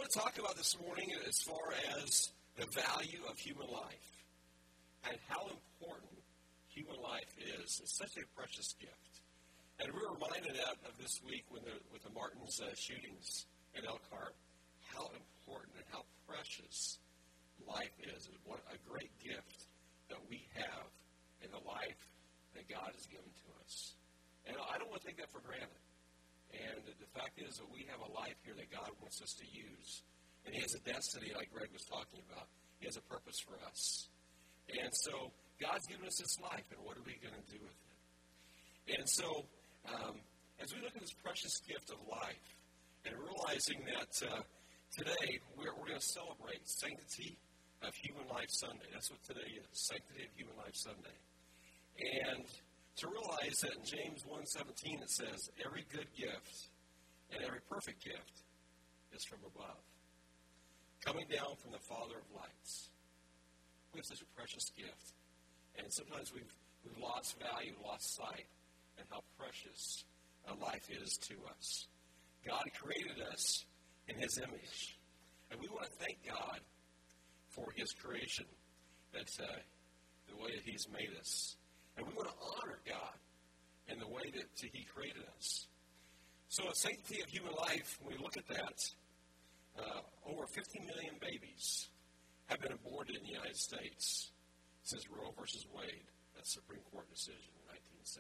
want to talk about this morning as far as the value of human life and how important human life is. It's such a precious gift. And we were reminded of this week with the Martin's shootings in Elkhart, how important and how precious life is, and what a great gift that we have in the life that God has given to us. And I don't want to take that for granted. And the fact is that we have a life here that God wants us to use. And He has a destiny, like Greg was talking about. He has a purpose for us. And so God's given us this life, and what are we going to do with it? And so as we look at this precious gift of life, and realizing that today we're going to celebrate Sanctity of Human Life Sunday. That's what today is, Sanctity of Human Life Sunday. And to realize that in James 1:17 it says, every good gift and every perfect gift is from above, coming down from the Father of lights. We have such a precious gift. And sometimes we've lost value, lost sight, and how precious life is to us. God created us in His image. And we want to thank God for His creation, that's the way that He's made us. And we want to honor God in the way that He created us. So at Sanctity of Human Life, when we look at that, over 50 million babies have been aborted in the United States since Roe versus Wade, that Supreme Court decision in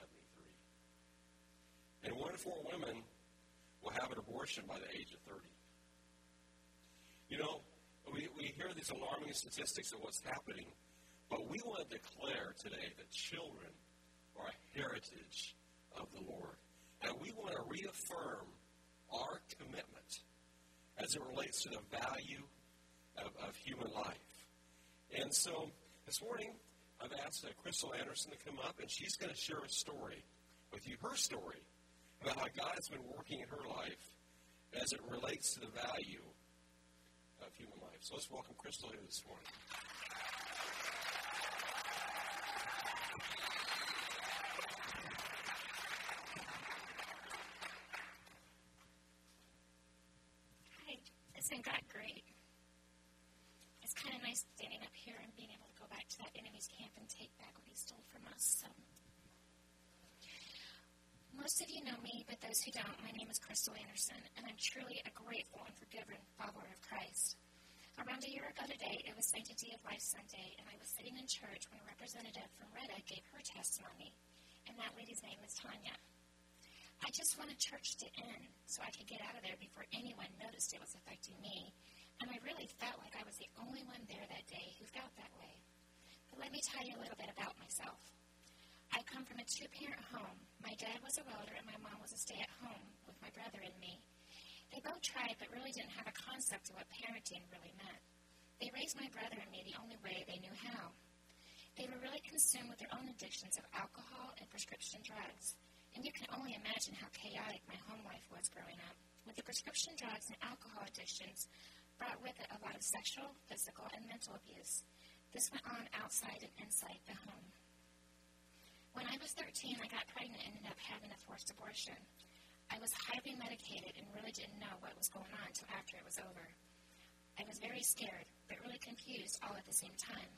1973. And 1 in 4 women will have an abortion by the age of 30. You know, we hear these alarming statistics of what's happening, but we want to declare today that children are a heritage of the Lord. And we want to reaffirm our commitment as it relates to the value of human life. And so this morning, I've asked Crystal Anderson to come up, and she's going to share a story with you, her story, about how God has been working in her life as it relates to the value of human life. So let's welcome Crystal here this morning. Isn't God great? It's kind of nice standing up here and being able to go back to that enemy's camp and take back what he stole from us. So, most of you know me, but those who don't, my name is Crystal Anderson, and I'm truly a grateful and forgiving follower of Christ. Around a year ago today, it was Sanctity of Life Sunday, and I was sitting in church when a representative from Retta gave her testimony, and that lady's name was Tanya. I just wanted church to end so I could get out of there before anyone noticed it was affecting me, and I really felt like I was the only one there that day who felt that way. But let me tell you a little bit about myself. I come from a 2-parent home. My dad was a welder and my mom was a stay-at-home with my brother and me. They both tried but really didn't have a concept of what parenting really meant. They raised my brother and me the only way they knew how. They were really consumed with their own addictions of alcohol and prescription drugs. And you can only imagine how chaotic my home life was growing up. With the prescription drugs and alcohol addictions brought with it a lot of sexual, physical, and mental abuse. This went on outside and inside the home. When I was 13, I got pregnant and ended up having a forced abortion. I was highly medicated and really didn't know what was going on until after it was over. I was very scared, but really confused all at the same time.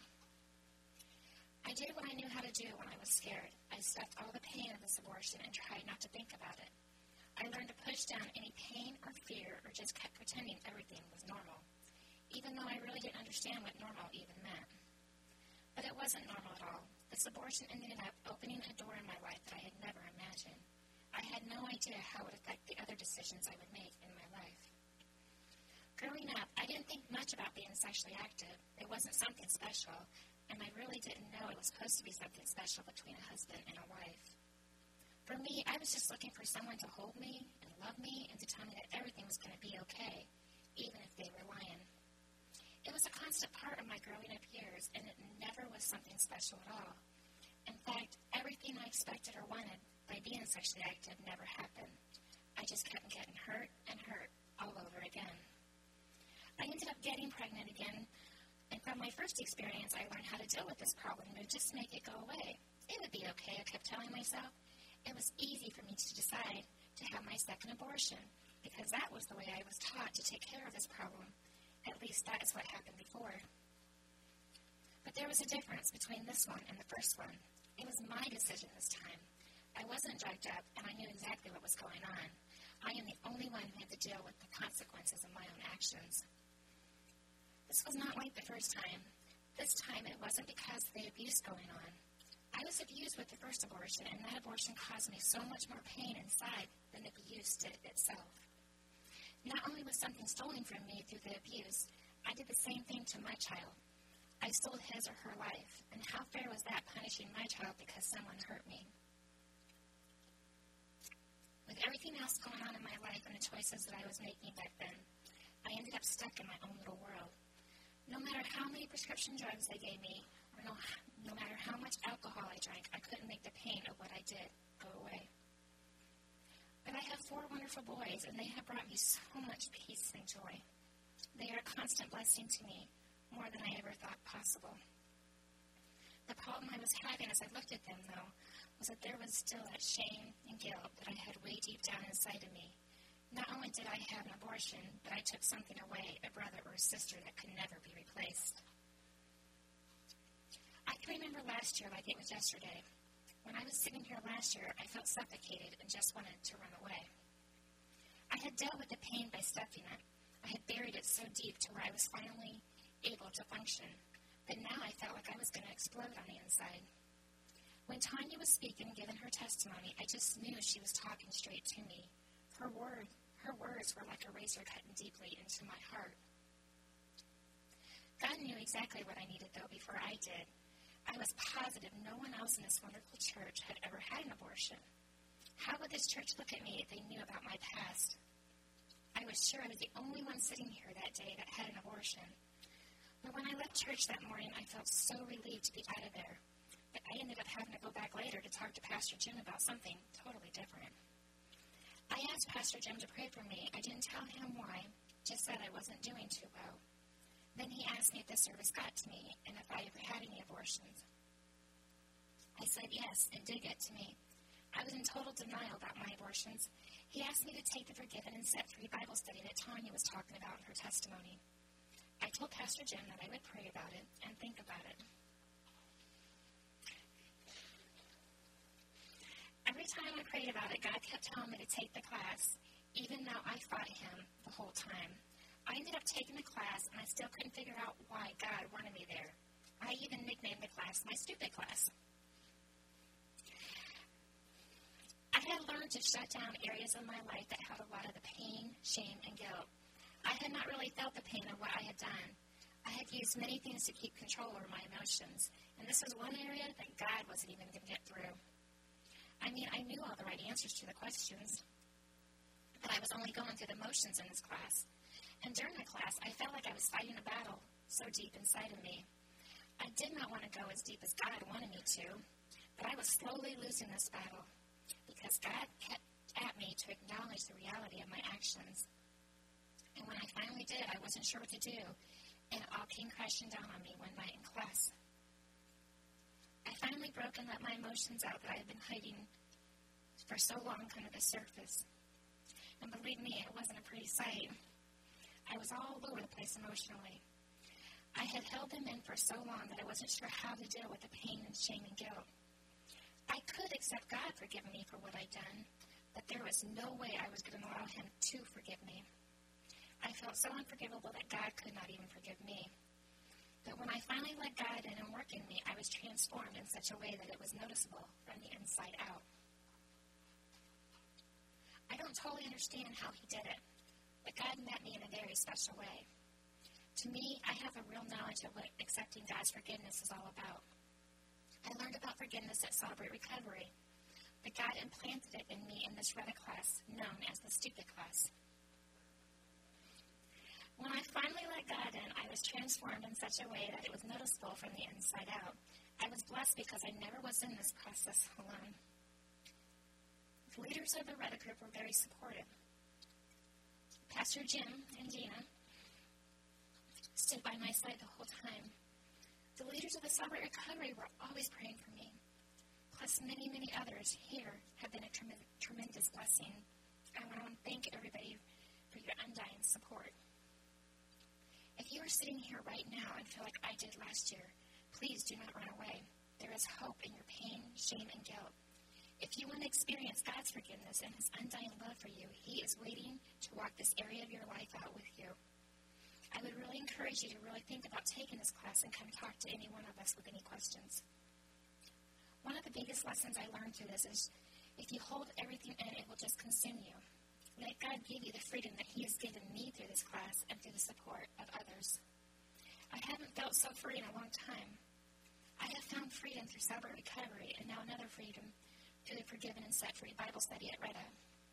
I did what I knew how to do when I was scared. I stuffed all the pain of this abortion and tried not to think about it. I learned to push down any pain or fear or just kept pretending everything was normal, even though I really didn't understand what normal even meant. But it wasn't normal at all. This abortion ended up opening a door in my life that I had never imagined. I had no idea how it would affect the other decisions I would make in my life. Growing up, I didn't think much about being sexually active. It wasn't something special. And I really didn't know it was supposed to be something special between a husband and a wife. For me, I was just looking for someone to hold me and love me and to tell me that everything was going to be okay, even if they were lying. It was a constant part of my growing up years, and it never was something special at all. In fact, everything I expected or wanted by being sexually active never happened. I just kept getting hurt and hurt all over again. I ended up getting pregnant again. And from my first experience, I learned how to deal with this problem and just make it go away. It would be okay, I kept telling myself. It was easy for me to decide to have my second abortion because that was the way I was taught to take care of this problem. At least that is what happened before. But there was a difference between this one and the first one. It was my decision this time. I wasn't drugged up, and I knew exactly what was going on. I am the only one who had to deal with the consequences of my own actions. This was not like the first time. This time it wasn't because of the abuse going on. I was abused with the first abortion, and that abortion caused me so much more pain inside than the abuse did itself. Not only was something stolen from me through the abuse, I did the same thing to my child. I stole his or her life, and how fair was that, punishing my child because someone hurt me? With everything else going on in my life and the choices that I was making back then, I ended up stuck in my own little world. No matter how many prescription drugs they gave me, or no matter how much alcohol I drank, I couldn't make the pain of what I did go away. But I have 4 wonderful boys, and they have brought me so much peace and joy. They are a constant blessing to me, more than I ever thought possible. The problem I was having as I looked at them, though, was that there was still that shame and guilt that I had way deep down inside of me. Not only did I have an abortion, but I took something away, a brother or a sister that could never be replaced. I can remember last year like it was yesterday. When I was sitting here last year, I felt suffocated and just wanted to run away. I had dealt with the pain by stuffing it. I had buried it so deep to where I was finally able to function. But now I felt like I was going to explode on the inside. When Tanya was speaking, giving her testimony, I just knew she was talking straight to me. Her words were like a razor cutting deeply into my heart. God knew exactly what I needed, though, before I did. I was positive no one else in this wonderful church had ever had an abortion. How would this church look at me if they knew about my past? I was sure I was the only one sitting here that day that had an abortion. But when I left church that morning, I felt so relieved to be out of there. But I ended up having to go back later to talk to Pastor Jim about something totally different. I asked Pastor Jim to pray for me. I didn't tell him why, just said I wasn't doing too well. Then he asked me if the service got to me and if I ever had any abortions. I said yes, it did get to me. I was in total denial about my abortions. He asked me to take the Forgiven and Set Free Bible study that Tanya was talking about in her testimony. I told Pastor Jim that I would pray about it and think about it. Every time I prayed about it, God kept telling me to take the class, even though I fought him the whole time. I ended up taking the class, and I still couldn't figure out why God wanted me there. I even nicknamed the class my stupid class. I had learned to shut down areas of my life that held a lot of the pain, shame, and guilt. I had not really felt the pain of what I had done. I had used many things to keep control over my emotions, and this was one area that God wasn't even going to get through. I mean, I knew all the right answers to the questions, but I was only going through the motions in this class. And during the class, I felt like I was fighting a battle so deep inside of me. I did not want to go as deep as God wanted me to, but I was slowly losing this battle because God kept at me to acknowledge the reality of my actions. And when I finally did, I wasn't sure what to do, and it all came crashing down on me one night in class. I finally broke and let my emotions out that I had been hiding for so long under the surface. And believe me, it wasn't a pretty sight. I was all over the place emotionally. I had held them in for so long that I wasn't sure how to deal with the pain and shame and guilt. I could accept God forgiving me for what I'd done, but there was no way I was going to allow him to forgive me. I felt so unforgivable that God could not even forgive me. But when I finally let God in and work in me, I was transformed in such a way that it was noticeable from the inside out. I don't totally understand how he did it, but God met me in a very special way. To me, I have a real knowledge of what accepting God's forgiveness is all about. I learned about forgiveness at Celebrate Recovery, but God implanted it in me in this Retta class known as the Stupid Class. When I finally let God in, I was transformed in such a way that it was noticeable from the inside out. I was blessed because I never was in this process alone. The leaders of the Retta group were very supportive. Pastor Jim and Gina stood by my side the whole time. The leaders of the Celebrate Recovery were always praying for me. Plus, many, many others here have been a tremendous blessing. I want to thank everybody for your undying support. are sitting here right now and feel like I did last year, please do not run away. There is hope in your pain, shame, and guilt. If you want to experience God's forgiveness and his undying love for you, he is waiting to walk this area of your life out with you. I would really encourage you to really think about taking this class and come talk to any one of us with any questions. One of the biggest lessons I learned through this is if you hold everything in, it will just consume you. Let God give you the freedom that he has given me through this class and through the support of others. I haven't felt so free in a long time. I have found freedom through Celebrate Recovery and now another freedom through the Forgiven and Set Free Bible study at Retta.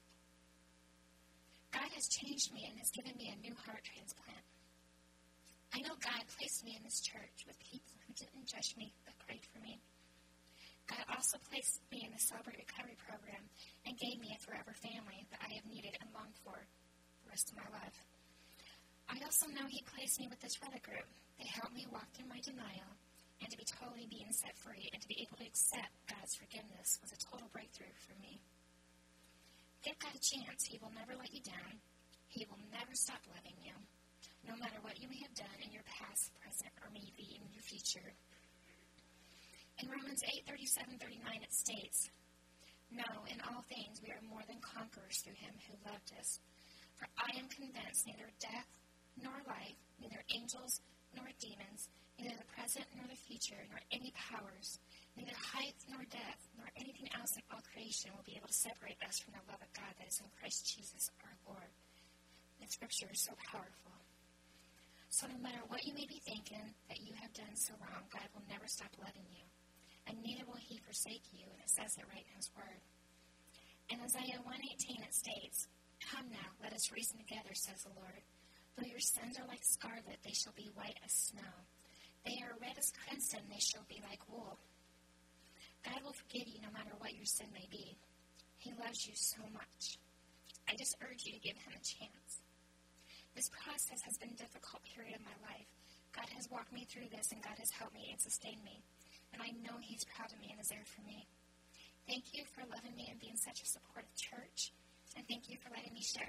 God has changed me and has given me a new heart transplant. I know God placed me in this church with people who didn't judge me but prayed for me. God also placed me in the Celebrate Recovery program and gave me a forever family that I have needed and longed for the rest of my life. I also know he placed me with this Retta group. They helped me walk through my denial and to be totally being set free and to be able to accept God's forgiveness was a total breakthrough for me. Give God a chance. He will never let you down. He will never stop loving you, no matter what you may have done in your past, present, or maybe in your future. In Romans 8:37-39 it states, "No, in all things we are more than conquerors through him who loved us. For I am convinced neither death nor life, neither angels nor demons, neither the present nor the future, nor any powers, neither height nor depth, nor anything else in all creation will be able to separate us from the love of God that is in Christ Jesus our Lord." And Scripture is so powerful. So no matter what you may be thinking that you have done so wrong, God will never stop loving you. And neither will he forsake you, and it says it right in his word. In Isaiah 1:18 it states, "Come now, let us reason together, says the Lord. Though your sins are like scarlet, they shall be white as snow. They are red as crimson, they shall be like wool." God will forgive you no matter what your sin may be. He loves you so much. I just urge you to give him a chance. This process has been a difficult period of my life. God has walked me through this, and God has helped me and sustained me. And I know he's proud of me and is there for me. Thank you for loving me and being such a supportive church. And thank you for letting me share.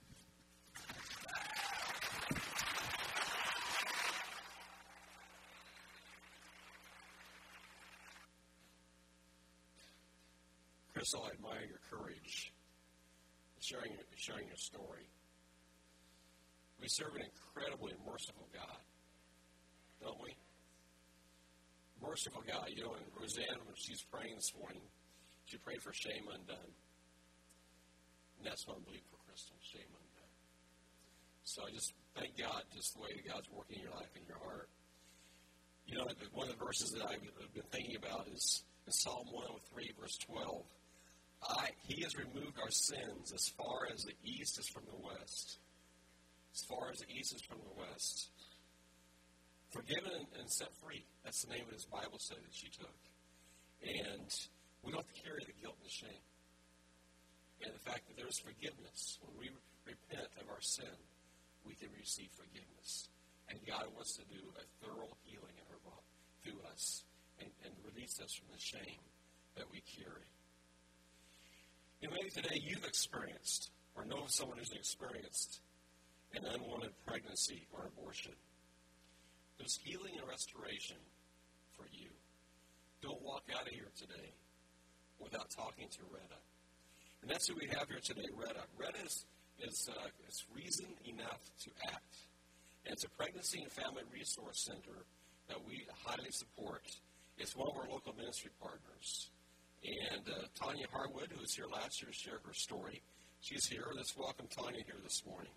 Crystal, I admire your courage in sharing your story. We serve an incredibly merciful God, don't we? Merciful God. You know, and Roseanne, when she's praying this morning, she prayed for shame undone. And that's what I'm believing for Crystal, shame undone. So I just thank God just the way that God's working in your life and your heart. You know, one of the verses that I've been thinking about is in Psalm 103, verse 12. He has removed our sins as far as the east is from the west. As far as the east is from the west. Forgiven and set free. That's the name of his Bible study that she took. And we don't have to carry the guilt and the shame. And the fact that there's forgiveness. When we repent of our sin, we can receive forgiveness. And God wants to do a thorough healing in her body through us and release us from the shame that we carry. You know, maybe today you've experienced or know of someone who's experienced an unwanted pregnancy or abortion. There's healing and restoration for you. Don't walk out of here today without talking to Retta. And that's who we have here today, Retta. Retta is reason enough to act. And it's a pregnancy and family resource center that we highly support. It's one of our local ministry partners. And Tanya Harwood, who was here last year to share her story, she's here. Let's welcome Tanya here this morning.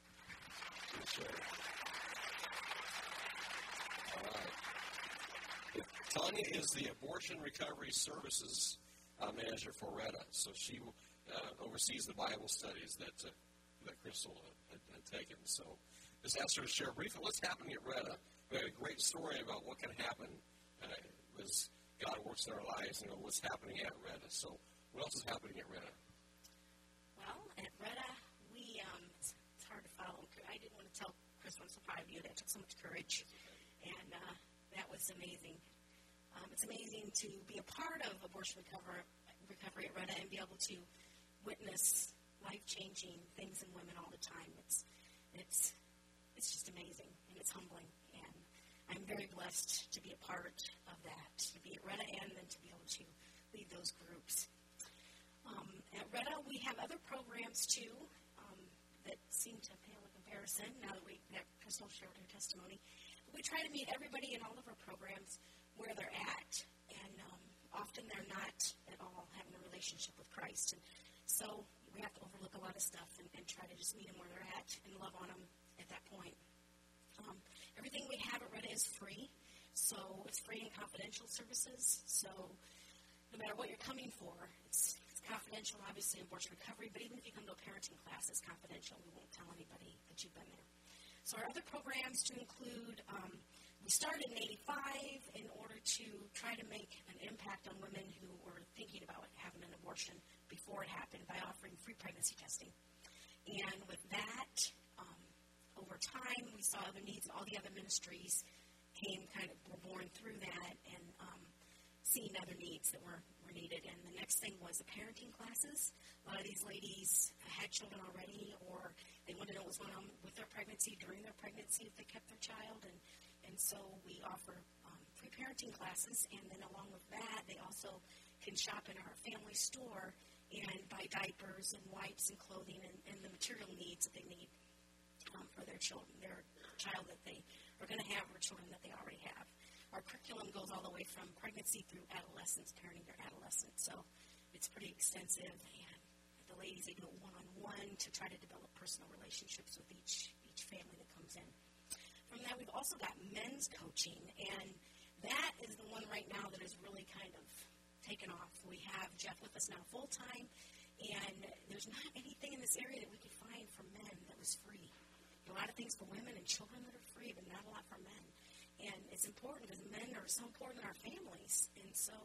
All right. Tanya is the Abortion Recovery Services Manager for Retta. So she oversees the Bible studies that Crystal had taken. So just ask her to share briefly what's happening at Retta. We had a great story about what can happen as God works in our lives and what's happening at Retta. So what else is happening at Retta? Well, at Retta, it's hard to follow. I didn't want to tell Crystal, I'm so proud of you. That took so much courage. And that was amazing. It's amazing to be a part of abortion recovery at Retta and be able to witness life-changing things in women all the time. It's just amazing, and it's humbling. very blessed to be a part of that, to be at Retta and then to be able to lead those groups. At Retta, we have other programs too that seem to pale in comparison now that Crystal shared her testimony. But we try to meet everybody in all of our programs where they're at, and often they're not at all having a relationship with Christ. And so we have to overlook a lot of stuff and try to just meet them where they're at and love on them at that point. Everything we have at Retta is free, so it's free and confidential services. So no matter what you're coming for, it's confidential, obviously, in abortion recovery, but even if you come to a parenting class, it's confidential. We won't tell anybody that you've been there. So our other programs to include, we started in 85 in order to try to make an impact on women who were thinking about having an abortion before it happened by offering free pregnancy testing. And with that, over time, we saw other needs. All the other ministries were born through that and seeing other needs that were needed. And the next thing was the parenting classes. A lot of these ladies had children already, or they wanted to know what was going on with their pregnancy, during their pregnancy, if they kept their child. And so we offer free parenting classes. And then along with that, they also can shop in our family store and buy diapers and wipes and clothing and the material needs that they need for their children, their child that they are going to have or children that they already have. Our curriculum goes all the way from pregnancy through adolescence, parenting their adolescents. So it's pretty extensive. And the ladies, they do it one-on-one to try to develop personal relationships with each family that comes in. From that, we've also got men's coaching. And that is the one right now that is really kind of taken off. We have Jeff with us now full-time. And there's not anything in this area that we could find for men that was free. A lot of things for women and children that are free, but not a lot for men. And it's important because men are so important in our families. And so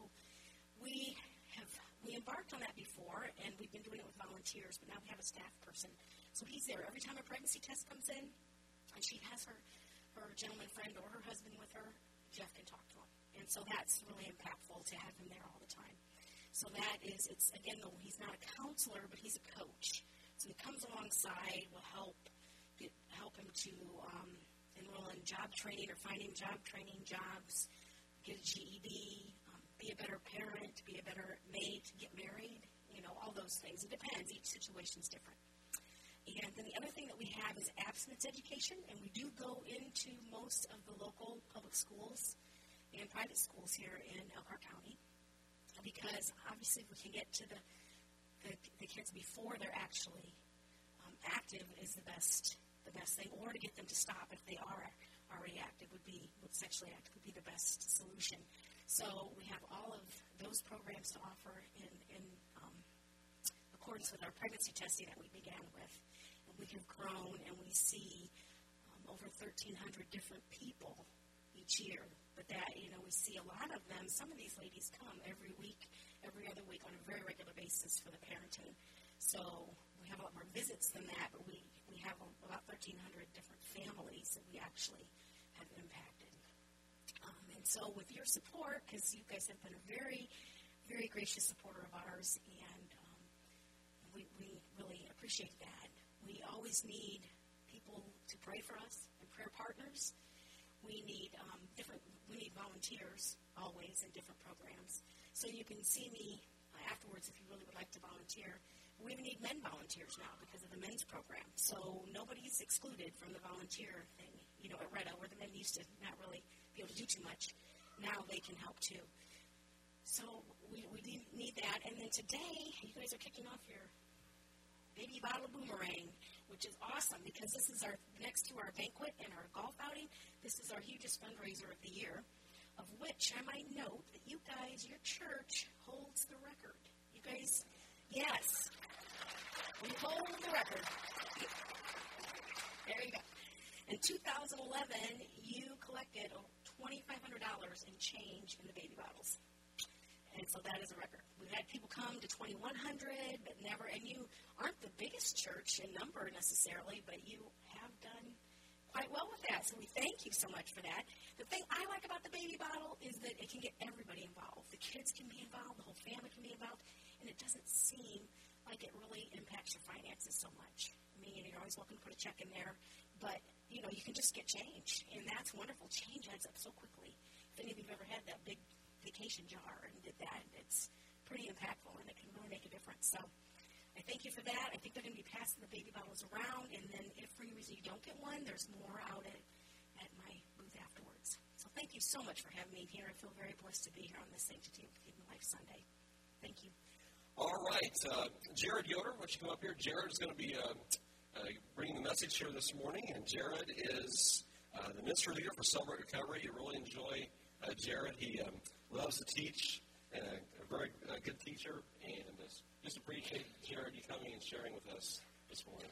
we embarked on that before, and we've been doing it with volunteers, but now we have a staff person. So he's there every time a pregnancy test comes in, and she has her gentleman friend or her husband with her, Jeff can talk to him. And so that's really impactful to have him there all the time. So that is, he's not a counselor, but he's a coach. So he comes alongside, will help him to enroll in job training or finding job training jobs, get a GED, be a better parent, be a better mate, get married, all those things. It depends. Each situation is different. And then the other thing that we have is abstinence education, and we do go into most of the local public schools and private schools here in Elkhart County because obviously we can get to the kids before they're actually active is the best thing, or to get them to stop if they are already active sexually active would be the best solution. So we have all of those programs to offer in accordance with our pregnancy testing that we began with. And we have grown, and we see over 1,300 different people each year. But that, we see a lot of them. Some of these ladies come every week, every other week on a very regular basis for the parenting. So we have a lot more visits than that, but we have about 1,300 different families that we actually have impacted. And so with your support, because you guys have been a very, very gracious supporter of ours, and we really appreciate that. We always need people to pray for us and prayer partners. We need volunteers always in different programs. So you can see me afterwards if you really would like to volunteer. We even need men volunteers now because of the men's program. So nobody's excluded from the volunteer thing, at Retta, where the men used to not really be able to do too much. Now they can help too. So we need that. And then today, you guys are kicking off your baby bottle boomerang, which is awesome because this is next to our banquet and our golf outing. This is our hugest fundraiser of the year, of which I might note that you guys, your church, holds the record. You guys, yes. We hold the record. There you go. In 2011, you collected $2,500 in change in the baby bottles. And so that is a record. We've had people come to 2,100, but never, and you aren't the biggest church in number necessarily, but you have done quite well with that. So we thank you so much for that. The thing I like about the baby bottle is that it can get everybody involved. The kids can be involved, the whole family can be involved, and it doesn't seem like it really impacts your finances so much. I mean, you're always welcome to put a check in there, but, you can just get change. And that's wonderful. Change adds up so quickly. If any of you have ever had that big vacation jar and did that, it's pretty impactful, and it can really make a difference. So I thank you for that. I think they're going to be passing the baby bottles around, and then if for any reason you don't get one, there's more out at my booth afterwards. So thank you so much for having me here. I feel very blessed to be here on this Sanctity of Human Life Sunday. Thank you. All right. Jared Yoder, why don't you come up here? Jared is going to be bringing the message here this morning, and Jared is the ministry leader for Celebrate Recovery. You really enjoy Jared. He loves to teach, a very good teacher, and just appreciate Jared you coming and sharing with us this morning.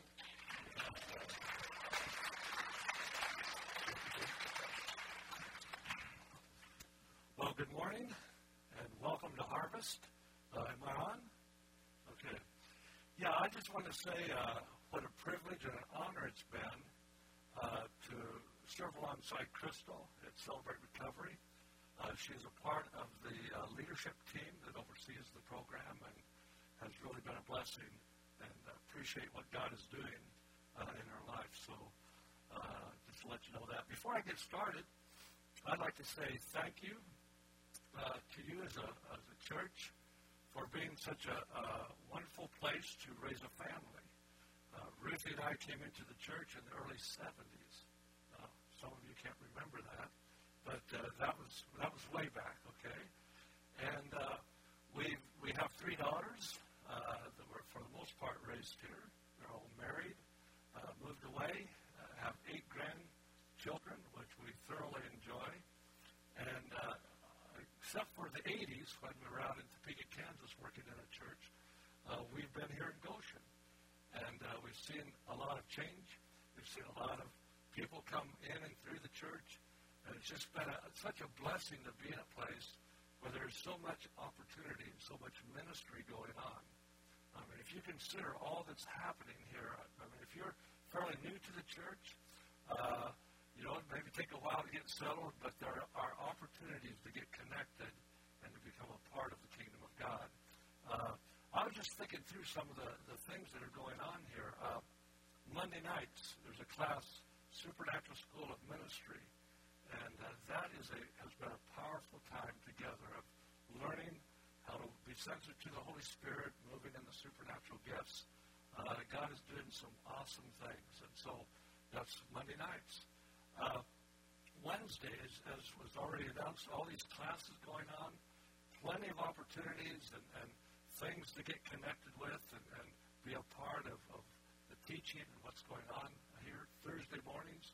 Well, good morning, and welcome to Harvest. Am I on? Okay. Yeah, I just want to say what a privilege and an honor it's been to serve alongside Crystal at Celebrate Recovery. She's a part of the leadership team that oversees the program and has really been a blessing, and appreciate what God is doing in her life. So just to let you know that. Before I get started, I'd like to say thank you to you as a church for being such a wonderful place to raise a family. Ruthie and I came into the church in the early 70s. Some of you can't remember that, but that was way back, okay? And we have 3 daughters that were, for the most part, raised here. They're all married, moved away, have 8 grandchildren, which we thoroughly enjoy. And except for the 80s, when we were out in Topeka, Kansas, working in a church, we've been here in Goshen. And we've seen a lot of change. We've seen a lot of people come in and through the church. And it's just been such a blessing to be in a place where there's so much opportunity and so much ministry going on. I mean, if you consider all that's happening here, I mean, if you're fairly new to the church, it may take a while to get settled, but there are opportunities to get connected and to become a part of the kingdom of God. I was just thinking through some of the things that are going on here. Monday nights, there's a class, Supernatural School of Ministry, and that has been a powerful time together of learning how to be sensitive to the Holy Spirit, moving in the supernatural gifts. God is doing some awesome things, and so that's Monday nights. Wednesdays, as was already announced, all these classes going on, plenty of opportunities and things to get connected with and be a part of the teaching and what's going on here. Thursday mornings,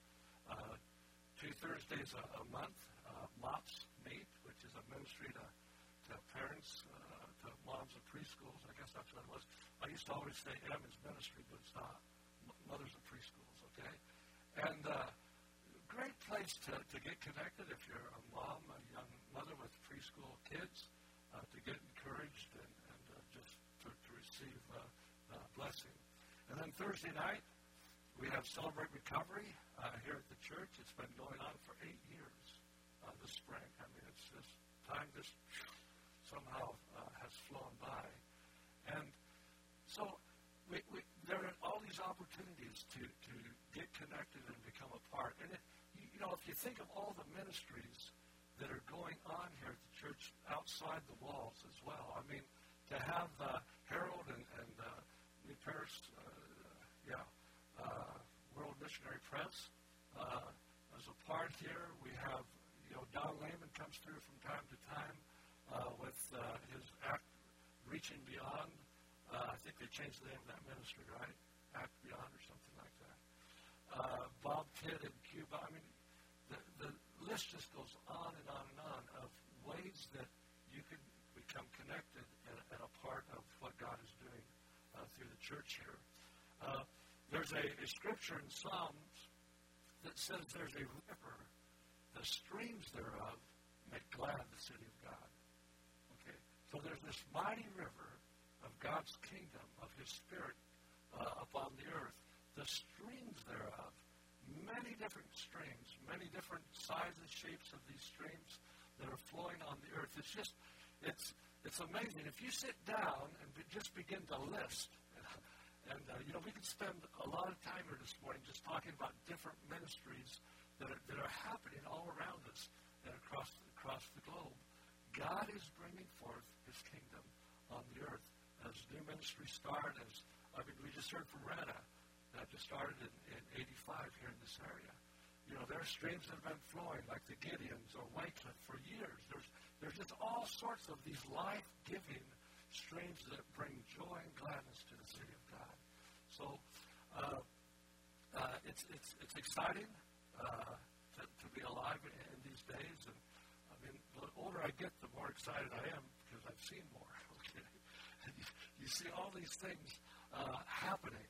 2 Thursdays a month, MOPS meet, which is a ministry to parents, to moms of preschools. I guess that's what it was. I used to always say M is ministry, but it's not. Mothers of preschools, okay? And great place to get connected if you're a mom, a young mother with preschool kids, to get encouraged and just to receive blessing. And then Thursday night, we have Celebrate Recovery here at the church. It's been going on for 8 years this spring. I mean, it's just time just somehow has flown by. And so there are all these opportunities to get connected and become a part. And if you think of all the ministries that are going on here at the church outside the walls as well, I mean, to have Harold and New Paris, World Missionary Press as a part here. We have, Don Lehman comes through from time to time with his Act Reaching Beyond. I think they changed the name of that ministry, right? Act Beyond or something like that. Bob Kidd in Cuba. I mean, the list just goes on and on and on of ways that you can become connected and a part of what God is doing through the church here. There's a scripture in Psalms that says there's a river, the streams thereof make glad the city of God. Okay, so there's this mighty river of God's kingdom, of His Spirit upon the earth. The streams thereof, many different streams, many different sizes, shapes of these streams that are flowing on the earth. It's amazing. If you sit down and just begin to list, and we could spend a lot of time here this morning just talking about different ministries God is bringing forth his kingdom on the earth. As new ministry start, we just heard from Retta, that just started in 85 here in this area. You know, there are streams that have been flowing, like the Gideons or Wycliffe, for years. There's just all sorts of these life-giving streams that bring joy and gladness to the city of God. So it's exciting to be alive in these days. And I mean, the older I get, the more excited I am because I've seen more. Okay, and you see all these things happening.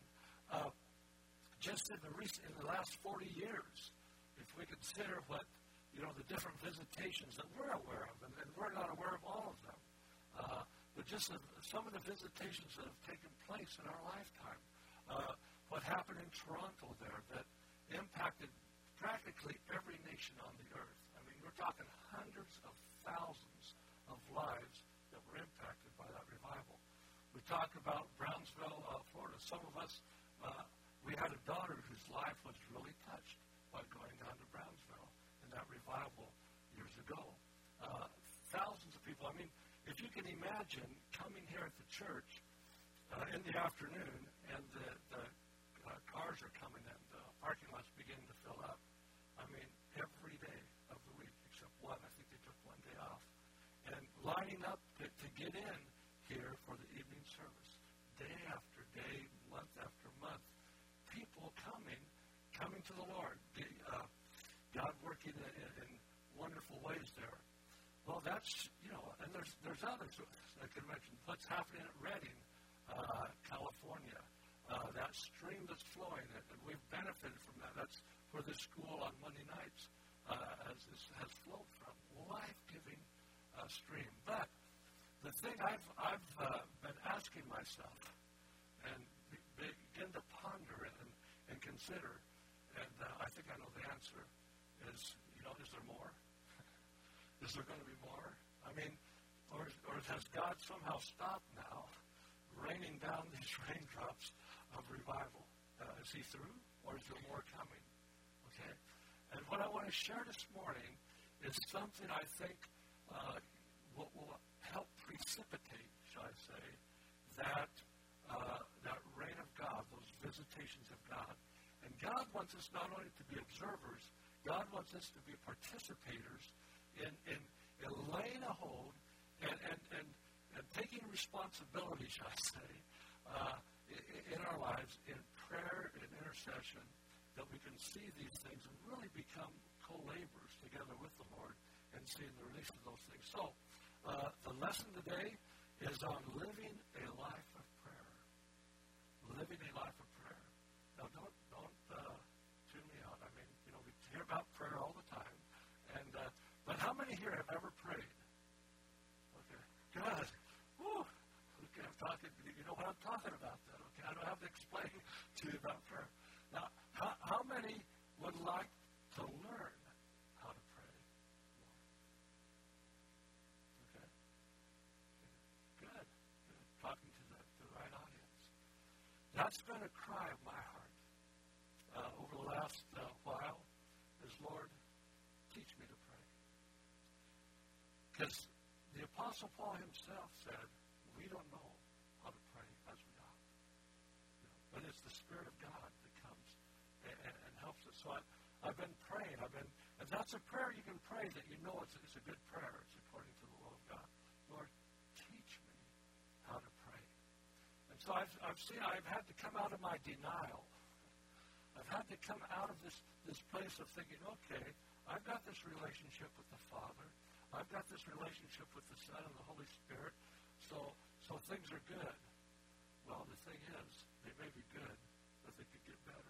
Just in the last 40 years, if we consider what, the different visitations that we're aware of, and we're not aware of all of them, but just some of the visitations that have taken place in our lifetime, what happened in Toronto there that impacted practically every nation on the earth. I mean, we're talking hundreds of thousands of lives that were impacted by that revival. We talked about Brownsville, Florida. Some of us, we had a daughter whose life was really touched by going down to Brownsville in that revival years ago. Thousands of people. I mean, if you can imagine coming here at the church in the afternoon and the cars are coming in, the parking lots beginning to fill up. I mean, every day of the week except one. I think they took one day off. And lining up to get in here for the evening service. Day after day, month after month. People coming to the Lord. God working in wonderful ways there. Well, that's, and there's others I can mention. What's happening at Redding, California. That stream that's flowing, and we've benefited from that. That's where the school on Monday nights has flowed from. Life-giving stream. But the thing I've been asking myself and begin to ponder and consider, and I think I know the answer, is there more? Is there going to be more? I mean, or has God somehow stopped now raining down these raindrops of revival? Is he through, or is there more coming? Okay? And what I want to share this morning is something I think will help precipitate, shall I say, that reign of God, those visitations of God. And God wants us not only to be observers, God wants us to be participators in laying a hold and taking responsibility, shall I say, in our lives, in prayer and intercession, that we can see these things and really become co-laborers together with the Lord and seeing the release of those things. So, the lesson today is on living a life of prayer. Living a life of prayer. Now, don't tune me out. I mean, we hear about prayer all the time. And but how many here have ever prayed? Okay, good. Woo. Okay, I'm talking. You know what I'm talking about, then. Okay, I don't have to explain to you about prayer. Now, how many would like to learn how to pray more? Okay. Good. Talking to the right audience. That's been a cry of my heart over the last while. Is, Lord, teach me to pray. Because the Apostle Paul himself said, we don't know how to pray as we ought. But it's the Spirit of God that comes and helps us. So I've been praying. And that's a prayer you can pray that you know it's a good prayer. It's according to the will of God. Lord, teach me how to pray. And so I've had to come out of my denial. I've had to come out of this place of thinking, okay, I've got this relationship with the Father. I've got this relationship with the Son and the Holy Spirit. So things are good. Well, the thing is, they may be good, but they could get better.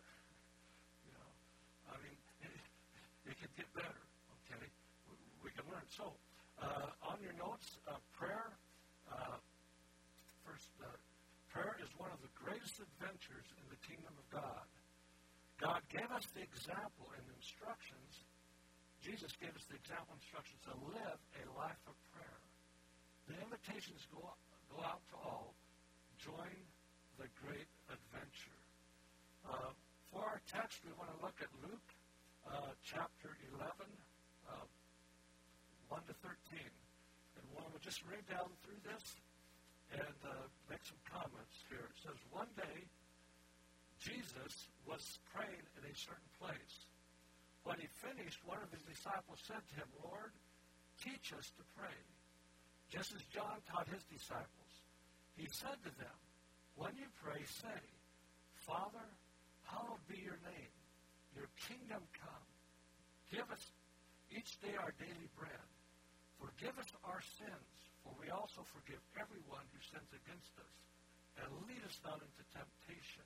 I mean, it could get better, okay? We can learn. So, on your notes, prayer, first, prayer is one of the greatest adventures in the kingdom of God. God gave us the example and instructions. Jesus gave us the example and instructions to live a life of prayer. The invitations go out to all. Join the great adventure. For our text, we want to look at Luke chapter 11, 1 to 13. And well, we'll just read down through this and make some comments here. It says, one day, Jesus was praying in a certain place. When he finished, one of his disciples said to him, Lord, teach us to pray, just as John taught his disciples. He said to them, when you pray, say, Father, hallowed be your name. Your kingdom come. Give us each day our daily bread. Forgive us our sins, for we also forgive everyone who sins against us. And lead us not into temptation.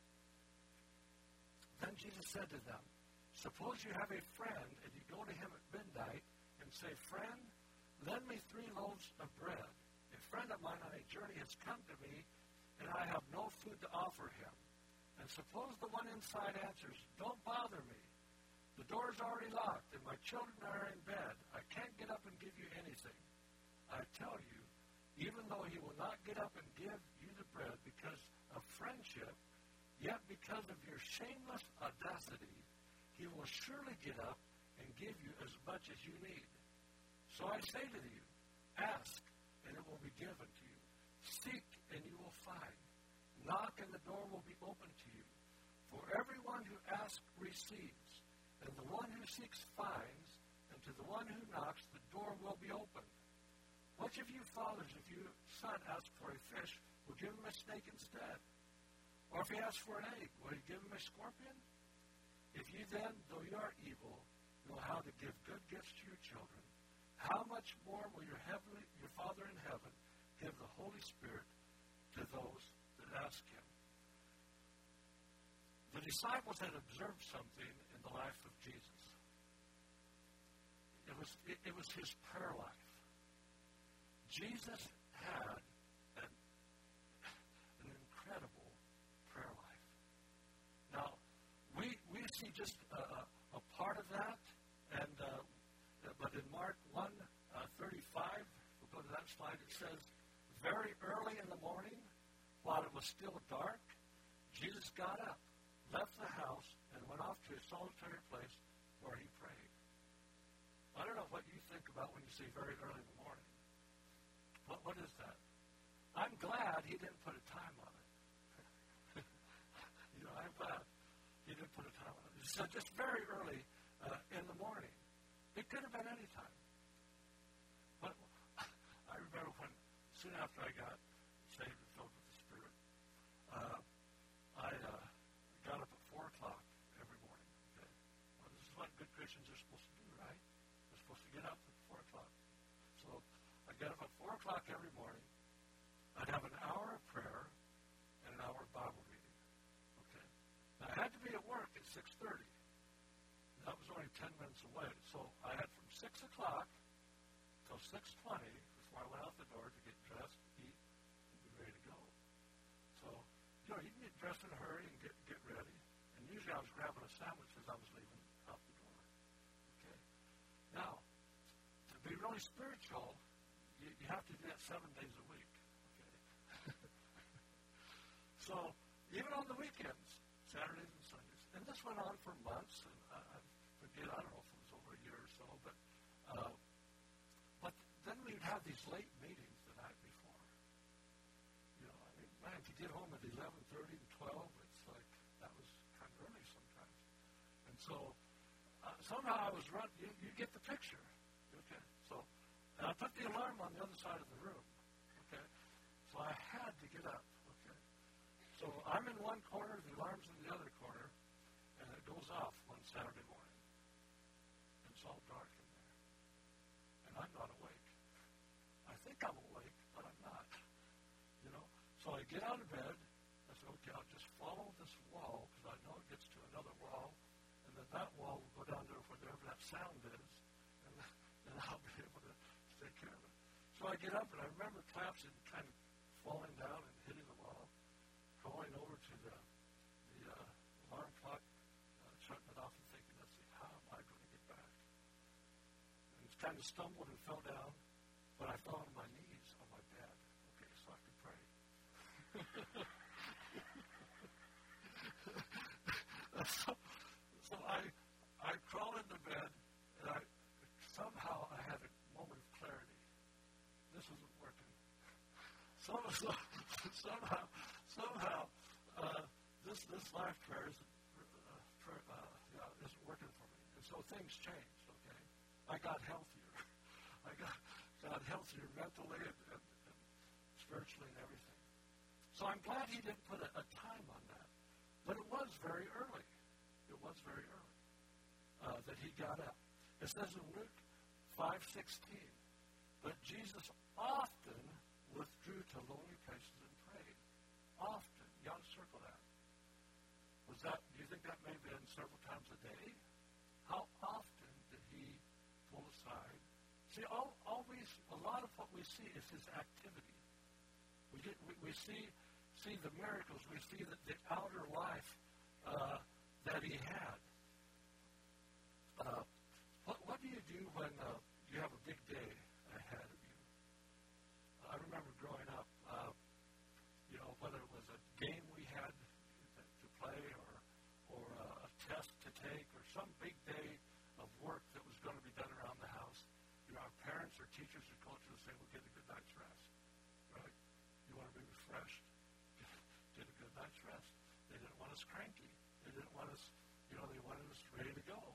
Then Jesus said to them, suppose you have a friend, and you go to him at midnight and say, Friend, lend me 3 loaves of bread. A friend of mine on a journey has come to me, and I have no food to offer him. And suppose the one inside answers, Don't bother me. The door's already locked, and my children are in bed. I can't get up and give you anything. I tell you, even though he will not get up and give you the bread because of friendship, yet because of your shameless audacity, he will surely get up and give you as much as you need. So I say to you, ask, and it will be given to you. Seek, and you will find. Knock, and the door will be opened to you. For everyone who asks receives, and the one who seeks finds, and to the one who knocks the door will be opened. Which of you fathers, if your son asks for a fish, will give him a snake instead? Or if he asks for an egg, will he give him a scorpion? If you then, though you are evil, know how to give good gifts to your children, how much more will your Father in heaven give the Holy Spirit to those that ask him? The disciples had observed something in the life of Jesus. It was his prayer life. Jesus had an incredible prayer life. Now, we see just a part of that, and but in Mark 1:35, we'll go to that slide, it says, very early in the morning, while it was still dark, Jesus got up, left the house, and went off to a solitary place where he prayed. I don't know what you think about when you say very early in the morning. What is that? I'm glad he didn't put a time on it. I'm glad he didn't put a time on it. So just very early in the morning. It could have been any time. But I remember when, soon after I got saved and filled with the Spirit, I got up at 4 o'clock every morning. Okay? Well, this is what good Christians are supposed to do, right? They're supposed to get up at 4 o'clock. So I got up at 4 o'clock every morning. I'd have an hour of prayer and an hour of Bible reading. Okay? Now, I had to be at work at 6:30. That was only 10 minutes away. So I had from 6 o'clock till 6:20 before I went out the door to get dressed, eat, and be ready to go. So, you can get dressed in a hurry and get ready. And usually I was grabbing a sandwich as I was leaving out the door. Okay? Now, to be really spiritual, you have to do that 7 days a week. Okay? So, even on the weekends, Saturdays and Sundays. And this went on for months, and I forget, I don't know if it was over a year or so, but then we'd have these late meetings the night before. Man, if you get home at 11:30 and 12, it's like, that was kind of early sometimes. And so, somehow I was running, you get the picture. Okay? So, and I put the alarm on the other side of the room. Okay? So I had to get up. Okay? So I'm in one corner, the alarm's in the other corner, and it goes off one Saturday morning. And it's all dark in there. And I'm not awake. I think I'm awake, but I'm not. So I get out of bed. I said, okay, I'll just follow this wall, because I know it gets to another wall, and then that wall will go down to whatever that sound is, and then I'll be able to take care of it. So I get up, and I remember collapsing, kind of falling down and hitting the wall, going over to the alarm clock, shutting it off and thinking, let's see, how am I going to get back? And it's kind of stumbled and fell down, but I fell on my knees on my bed, okay, so I could pray. So I crawled into bed, and somehow I had a moment of clarity. somehow, this life prayer isn't working for me. And so things changed, okay? I got healthier. I got healthier mentally and spiritually and everything. So I'm glad he didn't put a time on that. But it was very early. It was very early that he got up. It says in Luke 5:16, but Jesus often withdrew to lonely places and prayed. Often. You ought to circle that. Do you think that may have been several times a day? How often did he pull aside? See, a lot of what we see is his activity. We see the miracles. We see the outer life that he had. What do you do when you have a big day ahead of you? I remember growing up, whether it was a game we had to play or a test to take or some big day of work that was going to be done around the house, our parents or teachers or coaches would say, well, get a good night's rest, right? You want to be refreshed? Get a good night's rest. They didn't want us cranky. They didn't want us, they wanted us ready to go.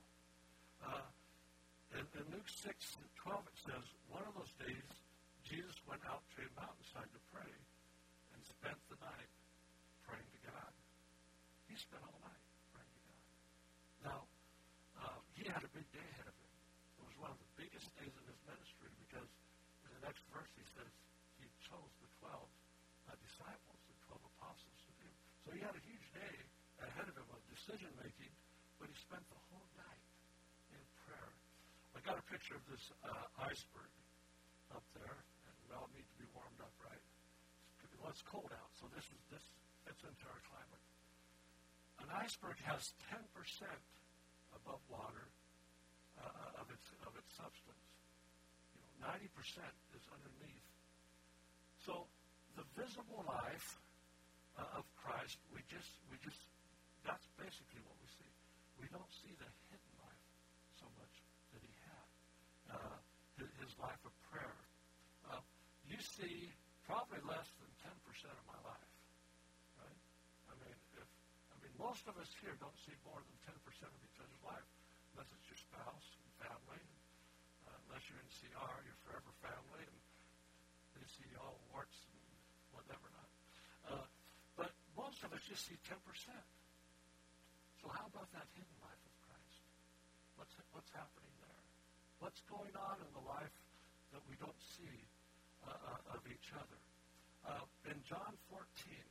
In Luke 6:12, it says, one of those days, Jesus went out to a mountainside to pray and spent the night praying to God. He spent all night praying to God. Now, he had a big day ahead of him. It was one of the biggest days of his ministry because in the next verse he says he chose the 12 disciples, the 12 apostles to do. So he had a huge day ahead of him of decision-making, but he spent the whole night in prayer. I got a picture of this iceberg up there, and we all need to be warmed up, right? Well, it's cold out, so this fits into our climate. An iceberg has 10% above water of its substance. 90% is underneath. So the visible life of Christ, we just that's basically what we see. We don't see the hidden life so much that he had. His life of prayer. You see probably less than 10% of my life, right? Most of us here don't see more than 10% of each other's life, unless it's your spouse and family, unless you're in CR, you're forever family, and they see all warts and whatever not. But most of us just see 10%. So how about that hidden life of Christ? What's happening there? What's going on in the life that we don't see of each other? In John 14,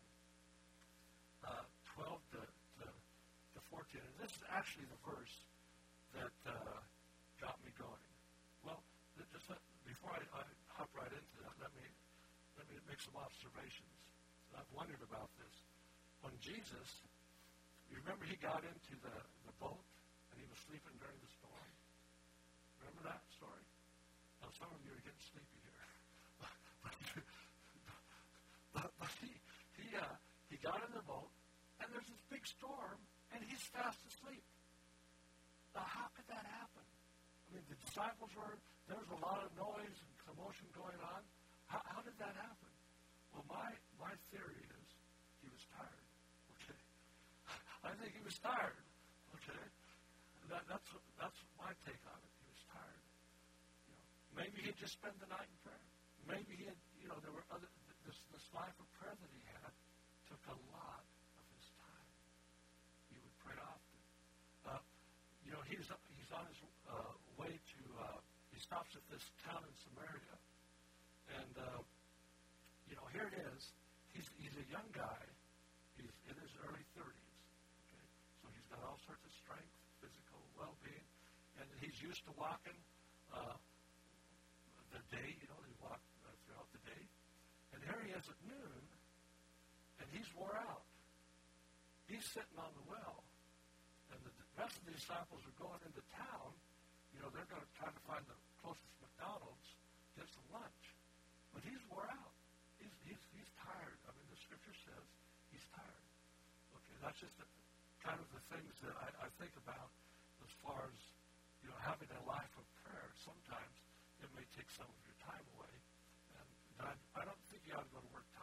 12 to 14, and this is actually the verse that got me going. Well, before I hop right into that, let me make some observations. I've wondered about this. When Jesus, you remember he got into the boat and he was sleeping during the storm? Remember that story? Now, some of you are getting sleepy here. but he got in the boat, and there's this big storm, and he's fast asleep. Now, how could that happen? The disciples there was a lot of noise and commotion going on. How did that happen? Well, my theory is he was tired. Okay. I think he was tired. Okay. That's my take on it. He was tired. Maybe he'd just spent the night in prayer. Maybe he had, there were other, this life of prayer that he had took a lot of his time. He would pray often. He's on his way to, he stops at this town in Samaria. And, here it is. He's a young guy. He's in his early 30s. Okay? So he's got all sorts of strength, physical well-being. And he's used to walking the day, he walked throughout the day. And here he is at noon, and he's wore out. He's sitting on the well. And the rest of the disciples are going into town. They're going to try to find the closest McDonald's, get some lunch. But he's wore out. He's tired. The scripture says he's tired. Okay, that's just kind of the things that I think about as far as, having a life of prayer. Sometimes it may take some of your time away. And I don't think you ought to go to work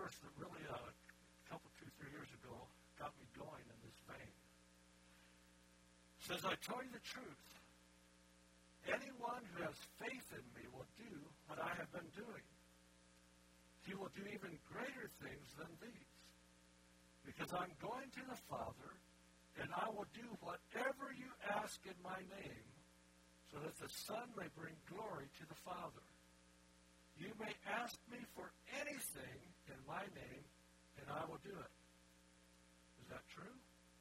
verse that really, a couple, 2-3 years ago, got me going in this vein. It says, I tell you the truth. Anyone who has faith in me will do what I have been doing. He will do even greater things than these. Because I'm going to the Father, and I will do whatever you ask in my name, so that the Son may bring glory to the Father. You may ask me for anything in my name, and I will do it. Is that true?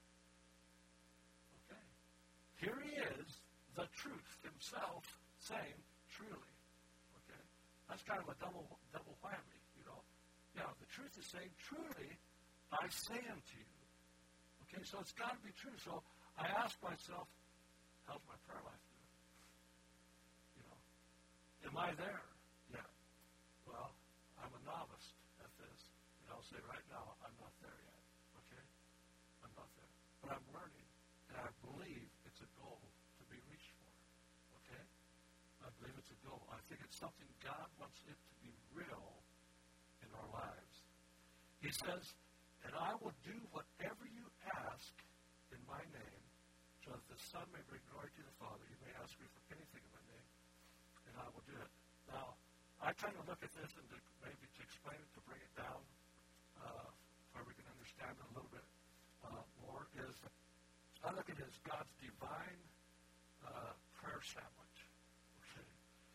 Okay. Here he is, the truth himself, saying, truly. Okay. That's kind of a double whammy, you know. Yeah, the truth is saying, truly, I say unto you. Okay, so it's got to be true. So I ask myself, how's my prayer life doing? You know, am I there yet? Well, I'm a novice at this, and I'll say right now, I'm not there yet. Okay, I'm not there, but I'm learning, and I believe it's a goal to be reached for. Okay, I believe it's a goal. I think it's something God wants it to be real in our lives. He says, and I will do whatever you ask in my name, so that the Son may bring glory to the Father. You may ask me for anything in my name, and I will do it. Now, I try to look at this and maybe to explain it, to bring it down, where we can understand it a little bit more, is I look at it as God's divine prayer sandwich. Okay.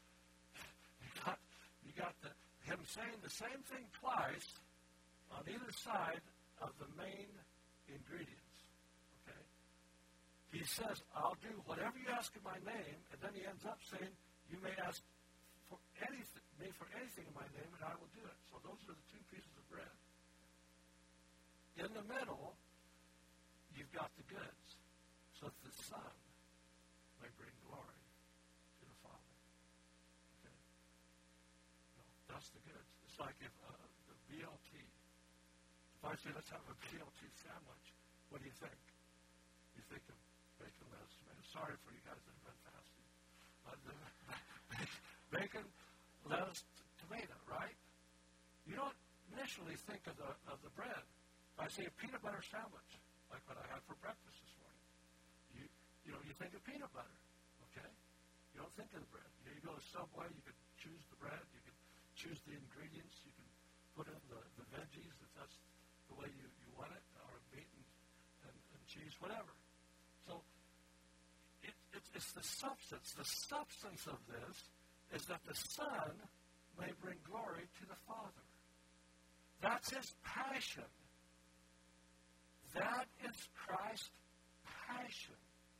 You got him saying the same thing twice on either side of the main ingredients. Okay? He says, I'll do whatever you ask in my name, and then he ends up saying, you may ask for anything in my name, and I will do it. So those are the two pieces of bread. In the middle, you've got the goods, so that the Son may bring glory to the Father. Okay? No, that's the goods. It's like if the BLT. If I say, let's have a BLT sandwich, what do you think? You think of bacon, lettuce, tomato. Sorry for you guys that have been fasting. Bacon, lettuce, tomato, right? You don't initially think of the bread. If I say a peanut butter sandwich, like what I had for breakfast this morning, you think of peanut butter, okay? You don't think of the bread. You go to Subway, you can choose the bread, you can choose the ingredients, you can put in the veggies if that's the way you want it, or meat and cheese, whatever. So it's the substance. The substance of this is that the Son may bring glory to the Father. That's his passion. That is Christ's passion.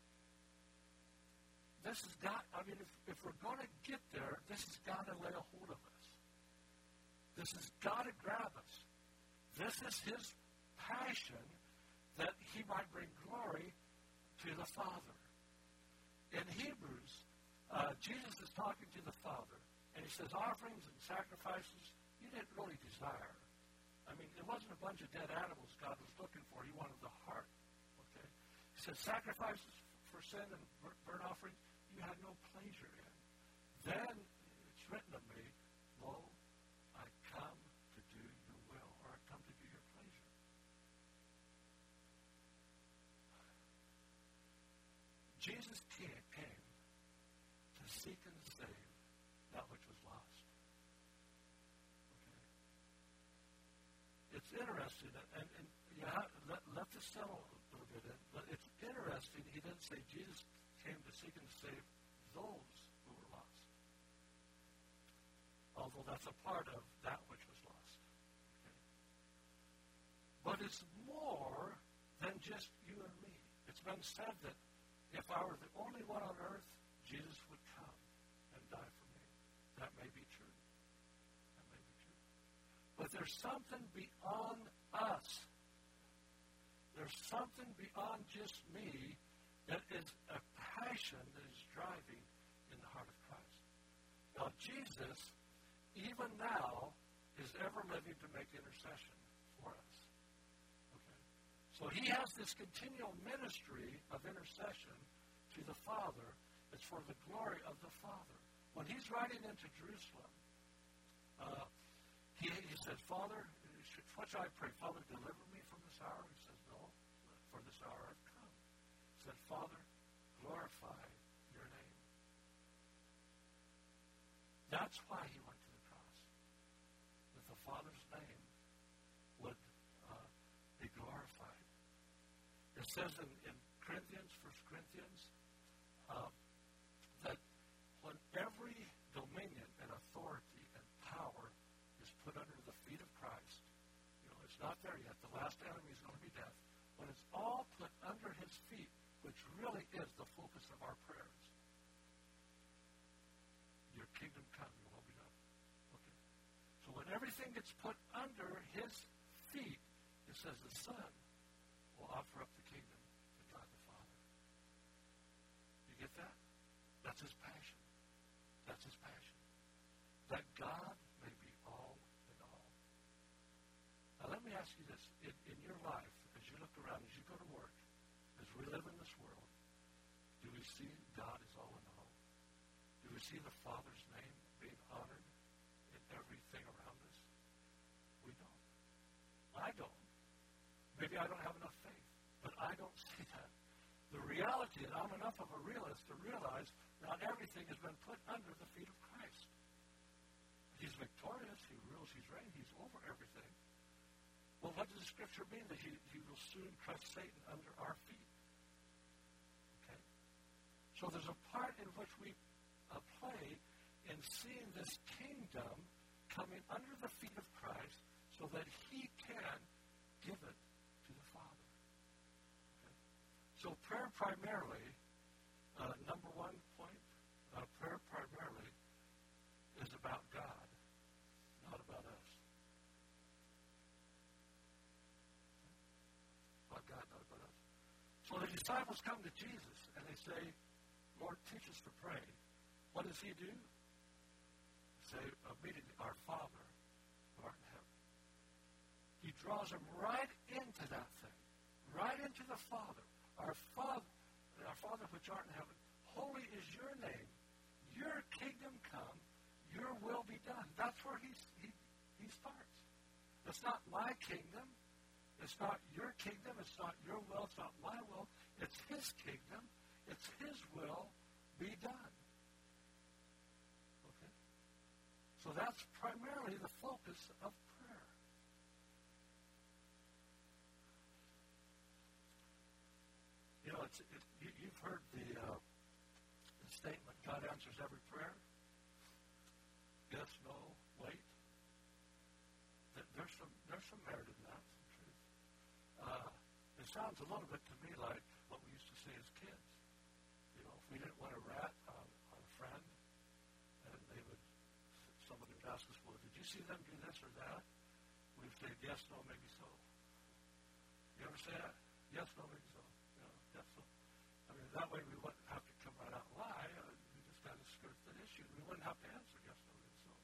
This has got, if we're going to get there, this has got to lay a hold of us. This has got to grab us. This is his passion, that he might bring glory to the Father. In Hebrews, Jesus is talking to the Father, and he says, offerings and sacrifices you didn't really desire. It wasn't a bunch of dead animals God was looking for. He wanted the heart. Okay? He says, sacrifices for sin and burnt offerings you had no pleasure in. Then it's written of me, lo, I come to do your will, or I come to do your pleasure. Jesus came to seek and save that which was lost. Okay? It's interesting, and you have, let this settle a little bit in, but it's interesting, he didn't say Jesus came to seek and save those who were lost. Although that's a part of that which was lost. Okay? But it's more than just you and me. It's been said that if I were the only one on earth, Jesus would come and die for me. That may be true. That may be true. But there's something beyond us. There's something beyond just me that is a passion that is driving in the heart of Christ. Now, Jesus, even now, is ever living to make intercession for us. Okay? So he has this continual ministry of intercession to the Father. It's for the glory of the Father. When he's riding into Jerusalem, he said, Father, what should I pray? Father, deliver me from this hour? He says, no, for this hour I've come. He said, Father, glorify your name. That's why he went to the cross. That the Father's name would be glorified. It says in Corinthians, 1 Corinthians, that when every dominion and authority and power is put under the feet of Christ, it's not there yet. The last enemy is going to be death. When it's all put under his feet, which really is the focus of our prayers, your kingdom come, your will be done. Okay? So when everything gets put under his feet, it says the Son will offer up the kingdom to God the Father. You get that? That's his passion. That's his passion. That God may be all in all. Now let me ask you this. In your life, as you look around, as you go to work, as we live in this world, do we see God as all in all? Do we see the Father's name being honored in everything around us? We don't. I don't. Maybe I don't have enough faith, but I don't see that. The reality is I'm enough of a realist to realize not everything has been put under the feet of Christ. He's victorious. He rules. He's reigning. He's over everything. Well, what does the Scripture mean? That he will soon crush Satan under our feet. Okay? So there's a part in which we play in seeing this kingdom coming under the feet of Christ so that he can give it to the Father. Okay? So prayer primarily, number one point, prayer primarily is about God, not about us. About God, not about us. So the disciples come to Jesus and they say, Lord, teach us to pray. What does he do? Say immediately, our Father who art in heaven. He draws them right into that thing, right into the Father. Our Father which art in heaven, holy is your name. Your kingdom come, your will be done. That's where he starts. It's not my kingdom. It's not your kingdom. It's not your will. It's not my will. It's his kingdom. It's his will be done. Okay? So that's primarily the focus of prayer. You've heard the statement, God answers every prayer. Yes, no, wait. There's some merit in that, some truth. It sounds a little bit to me like what we used to say as kids. If we didn't want to rat on a friend, and somebody would ask us, well, did you see them do this or that? We'd say, yes, no, maybe so. You ever say that? Yes, no, maybe so. Yes, so. That way we wouldn't have to come right out and lie. We just kind of skirt that issue. We wouldn't have to answer yes, no, maybe so.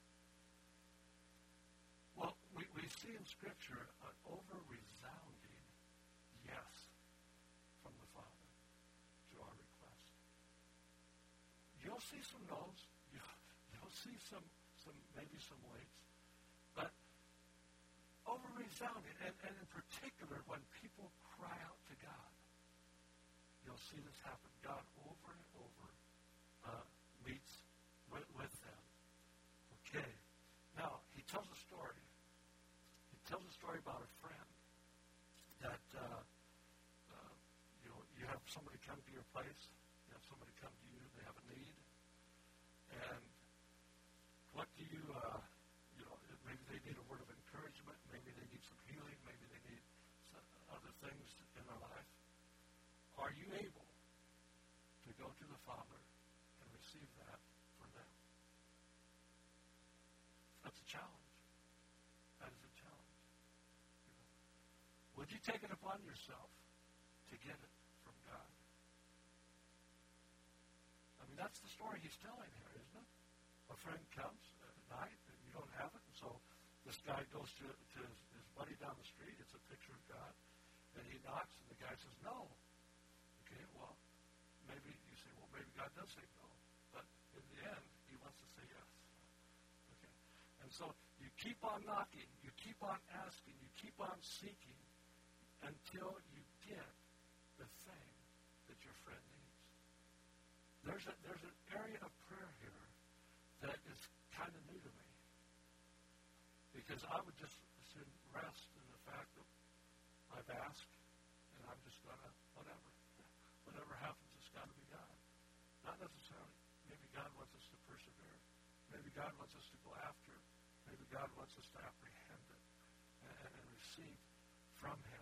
Well, we see in Scripture an over-resounding yes from the Father to our request. You'll see some no's. You'll see maybe some waits. But over-resounding, and in particular when people cry out to God, you'll see this happen. God over and over meets with them. Okay. Now, he tells a story. He tells a story about a friend that, you have somebody come to your place. You have somebody come to you. They have a need. And what do you, maybe they need a word of encouragement. Maybe they need some healing. Maybe they need some other things in their life. Are you able to go to the Father and receive that for them? That's a challenge. That is a challenge. Would you take it upon yourself to get it from God? That's the story he's telling here, isn't it? A friend comes at night and you don't have it, and so this guy goes to his buddy down the street. It's a picture of God. And he knocks, and the guy says, no. Okay, well, maybe you say, well, maybe God does say no. But in the end, he wants to say yes. Okay. And And so you keep on knocking, you keep on asking, you keep on seeking until you get the thing that your friend needs. There's an area of prayer here that is kind of new to me. Because I would just as soon rest in the fact that I've asked, and I'm just going to, whatever happens, it's got to be God. Not necessarily. Maybe God wants us to persevere. Maybe God wants us to go after it. Maybe God wants us to apprehend it and receive from Him.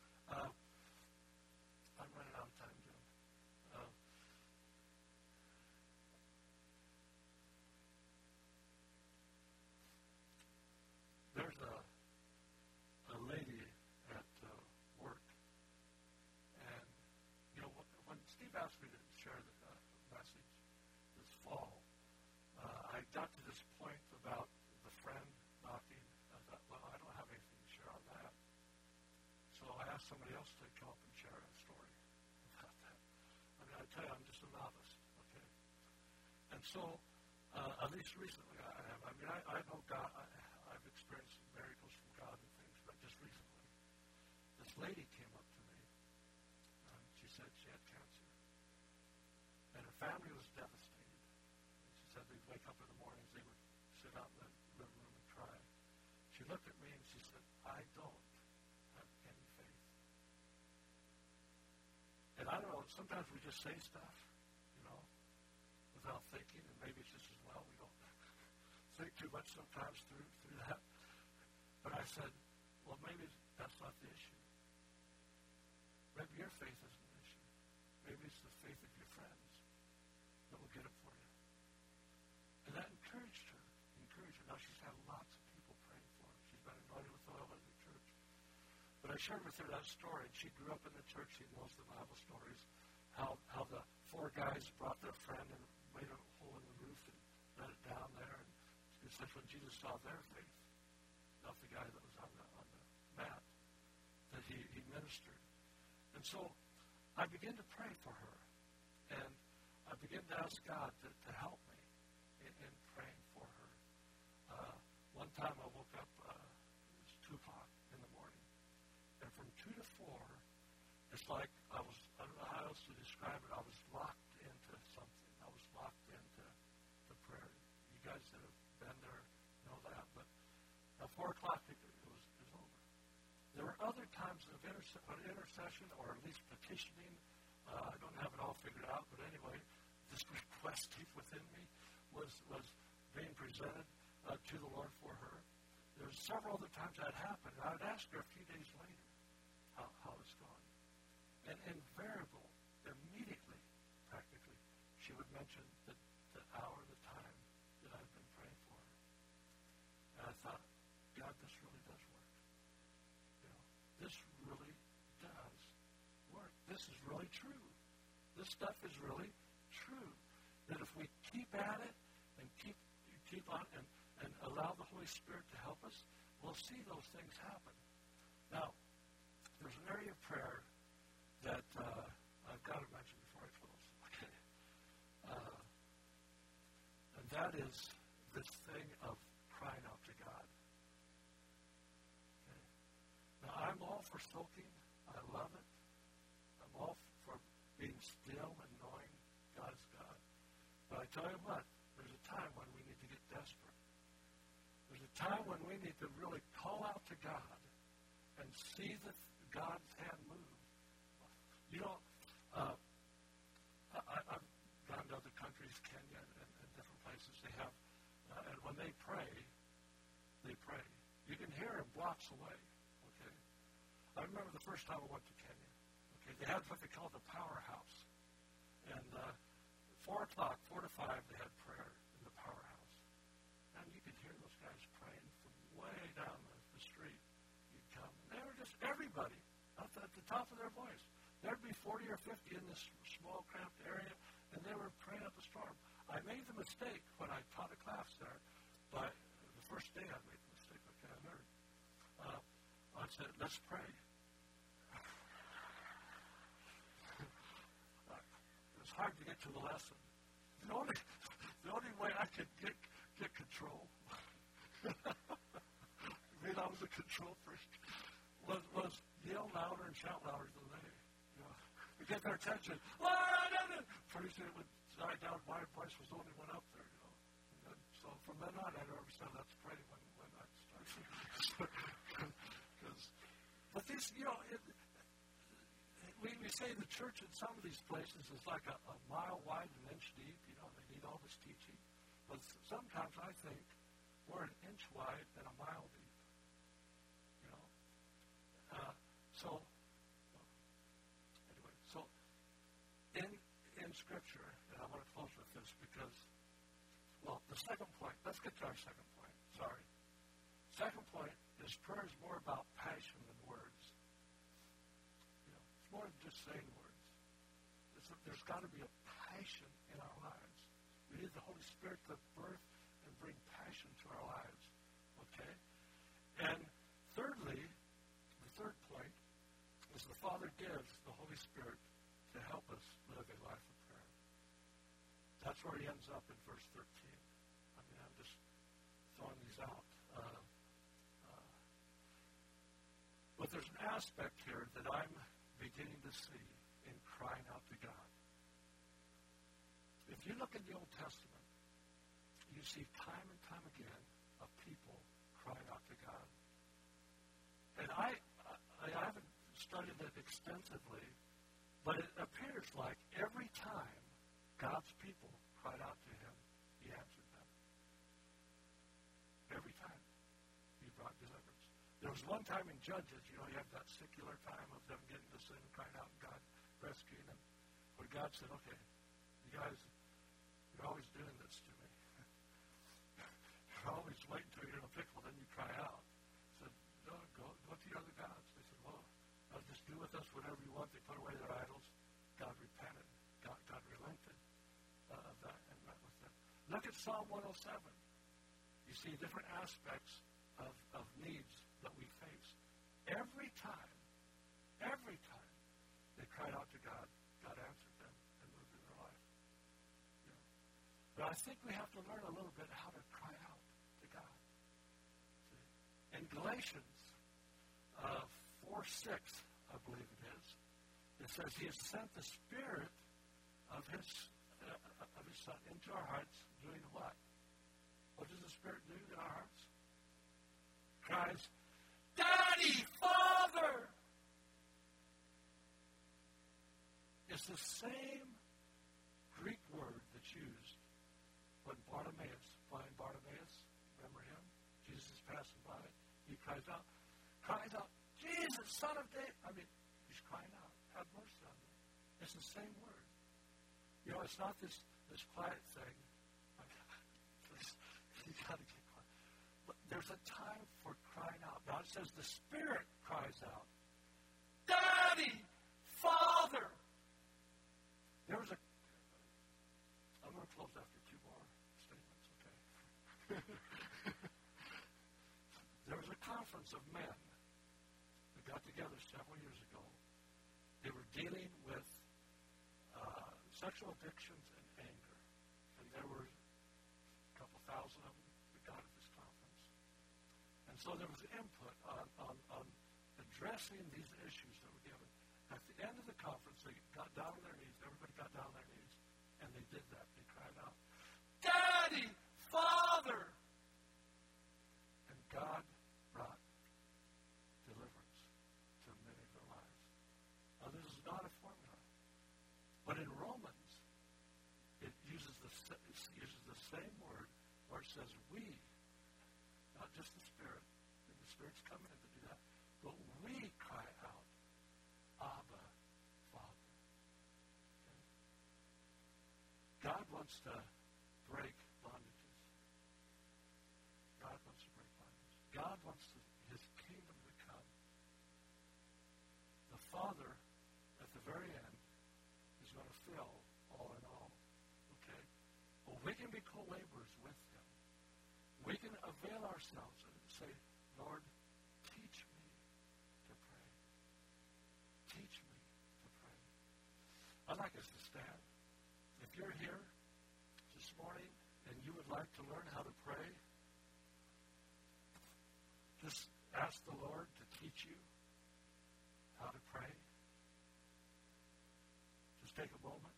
I'm running out of time, Jim. There's a lady at work, and when Steve asked me to share the message this fall, I got to this point about the friend knocking. I thought, well, I don't have anything to share on that. So I asked somebody else to come up and share a story about that. I mean, I tell you, I'm just a novice, okay? And so, at least recently I have. I mean, I know God. I've experienced miracles from God and things, but just recently, this lady came up to me, and she said she had cancer. And her family was devastated. She said they'd wake up in the mornings, they would sit out in the living room and cry. She looked at me and she said, I don't have any faith. And I don't know, sometimes we just say stuff, without thinking, and maybe it's just as well we don't think too much sometimes through that. But I said, well, maybe that's not the issue. Maybe your faith isn't an issue. Maybe it's the faith of your friends that will get it for you. And that encouraged her. Now she's had lots of people praying for her. She's been anointed with oil in the church. But I shared with her that story. She grew up in the church. She knows the Bible stories. How the 4 guys brought their friend and made a hole in the roof and let it down there. And it's like when Jesus saw their faith, not the guy that was on the mat, that he ministered. And so I began to pray for her. And I began to ask God to help me in praying for her. One time I woke up, it was 2 o'clock in the morning. And from 2 to 4, it's like I don't know how else to describe it. I was locked into something. I was locked into the prayer. You guys that have been there know that. But at 4 o'clock, it was over. There were other times of intercession or at least petitioning. I don't have it all figured out. But anyway, this request deep within me was being presented to the Lord for her. There were several other times that happened. And I would ask her a few days later how it's gone. And invariable, immediately, practically, she would mention the hour, the time that I've been praying for her. And I thought, God, this really does work. This really does work. This is really true. This stuff is really true. That if we keep at it and keep on and allow the Holy Spirit to help us, we'll see those things happen. Now, there's an area of prayer that I've got to mention before I close. Okay. And that is this thing of crying out to God. Okay. Now, I'm all for soaking. I love it. I'm all for being still and knowing God's God. But I tell you what, there's a time when we need to get desperate. There's a time when we need to really call out to God and see God's hand move. I've gone to other countries, Kenya and different places. They have, and when they pray. You can hear them blocks away. Okay. I remember the first time I went to Kenya. Okay, they had what they called the powerhouse, and 4 o'clock, 4 to 5, they had prayer in the powerhouse, and you could hear those guys praying from way down the street. You'd come, and they were just everybody at the top of their voice. There'd be 40 or 50 in this small, cramped area, and they were praying up a storm. I made the mistake when I taught a class there, but the first day I made the mistake, okay, I learned. I said, let's pray. It was hard to get to the lesson. The only way I could get control troopers was yell louder and shout louder than they. To get their attention. Pretty soon it would die down. My voice was the only one up there, And then, so from then on, I never said let's pray when I started. But these, we say the church in some of these places is like a mile wide and an inch deep. They need all this teaching. But sometimes I think we're an inch wide and a mile deep. In Scripture, and I want to close with this because, the second point, let's get to our second point. Sorry. Second point is prayer is more about passion than words. It's more than just saying words. There's got to be a passion in our lives. We need the Holy Spirit to birth and bring passion to our lives. Okay? And thirdly, the third point is the Father gives the Holy Spirit to help us live a life of prayer. That's where he ends up in verse 13. I'm just throwing these out. But there's an aspect here that I'm beginning to see in crying out to God. If you look in the Old Testament, you see time and time again of people crying out to God. And I haven't studied it extensively, but it appears like every time God's people cried out to him, he answered them. Every time he brought deliverance. There was one time in Judges, you have that secular time of them getting to sin and crying out and God rescuing them, where God said, okay, you guys, you're always doing this to me. You're always waiting until you're in a pickle, then you cry out. He said, no, go to your other gods. They said, well, just do with us whatever you want. They put away their idols. God repented. God relented of that and met with them. Look at Psalm 107. You see different aspects of needs that we face. Every time they cried out to God, God answered them and moved in their life. But I think we have to learn a little bit how to cry out to God. See? In Galatians 4:6, I believe it is, it says he has sent the Spirit of his Son into our hearts, doing what? What does the Spirit do in our hearts? Cries, Daddy, Father! It's the same Greek word that's used when blind Bartimaeus, remember him? Jesus is passing by. He cries out, Jesus, Son of David. He's crying out, have mercy on me. It's the same word. It's not this quiet thing. You got to get quiet. But there's a time for crying out. God says the Spirit cries out, Daddy, Father. I'm going to close after two more statements, okay? There was a conference of men that got together several years ago. They were dealing with sexual addictions and anger. And there were a couple thousand of them that got at this conference. And so there was input on addressing these issues that were given. At the end of the conference, they got down on their knees. Everybody got down on their knees. And they did that. They cried out, Daddy, Father! And God brought deliverance to many of their lives. Now, this is not a formula. But in Romans, it uses the same word where it says we, not just the Spirit. And the Spirit's coming in to do that. But we cry out, Abba, Father. Okay? God wants to break bondages. God wants to break bondages. God wants his kingdom to come. The Father, at the very end, is going to fill all in all. Okay? Well, we can be co-laborers with him. We can avail ourselves and say, Lord, teach me to pray. Teach me to pray. I'd like us to stand. If you're here this morning and you would like to learn how to pray, just ask the Lord to teach you how to pray? Just take a moment.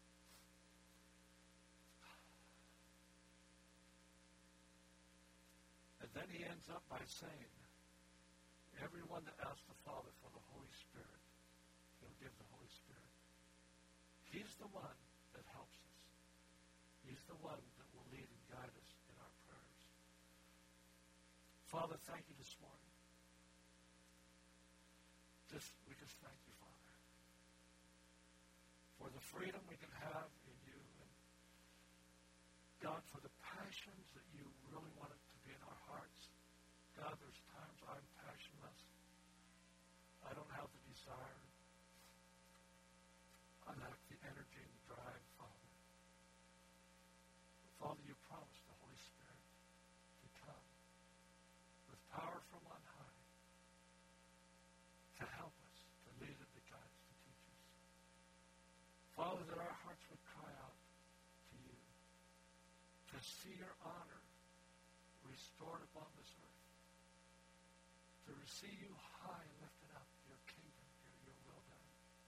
And then he ends up by saying, everyone that asks the Father for the Holy Spirit, he'll give the Holy Spirit. He's the one that helps us. He's the one that will lead and guide us in our prayers. Father, thank you this morning. We just thank you, Father, for the freedom we can have in you, and God, for the passions that you really want it to be in our hearts. God, there's times I'm passionless. I don't have the desire. I lack the energy and the drive, Father. But Father, you promised the Holy Spirit to come with power from on high to help us, to lead and to guide us, to teach us. Father, that our hearts would cry out to you, to see your honor restored upon this earth, to see you high and lifted up, your kingdom, your will done.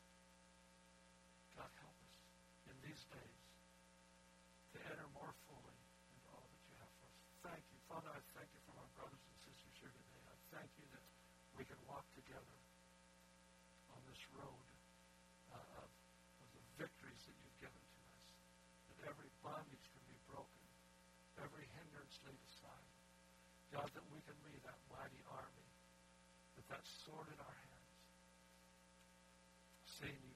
God, help us in these days to enter more fully into all that you have for us. Thank you. Father, I thank you for my brothers and sisters here today. I thank you that we can walk together on this road of the victories that you've given to us, that every bondage can be broken, every hindrance laid aside. God, that we can be that mighty army with that sword in our hands, saying you